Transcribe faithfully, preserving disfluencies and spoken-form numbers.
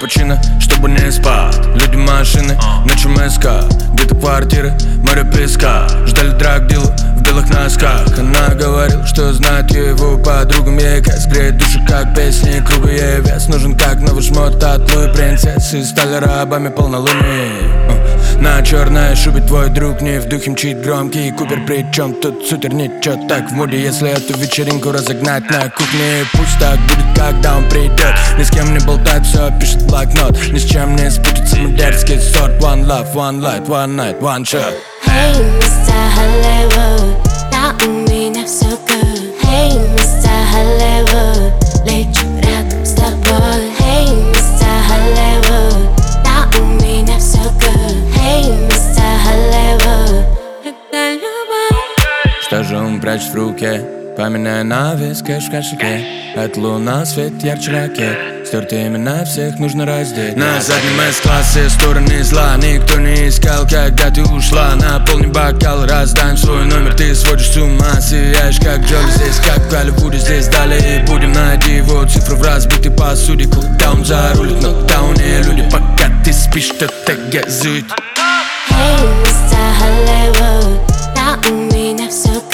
капучино, чтобы не спать. Люди, машины, ночью МСК, где-то квартиры, море песка. Ждали драг-дилу в белых носках. Она говорила, что знает его подругам. Ей кайс греет душу, как песни. Кругу ей вес нужен, как новый шмот от Луи. Принцессы стали рабами полнолуния. На черной шубе твой друг, не в духе мчит громкий Купер, причем тут супер ничего так в моде. Если эту вечеринку разогнать на кухне, пусть так будет, когда он придет. Ни с кем не болтает, все пишет в блокнот. Ни с чем не спутится модернский сорт. One love, one light, one night, one shot. Hey, мистер Hollywood, да у меня все good. Hey, мистер Hollywood, лечу рядом с тобой. Hey, мистер Hollywood, да у меня все good. Hey, мистер Hollywood, это любовь. Что же он прячет в руке? Поминая на вес кэш в кошельке. От луна свет ярче ракет. Стертые имена всех нужно раздеть. На заднем С-классе стороны зла никто не искал, когда ты ушла. Наполни бокал, раздай свой номер. Ты сводишь с ума, сияешь как Джоли. Здесь как в Голливуде, здесь далее будем. Найди его цифру в разбитой посуде. Кулдаун зарулит, нокдауне люди. Пока ты спишь, что-то газует. Hey, мистер Hollywood, да у меня все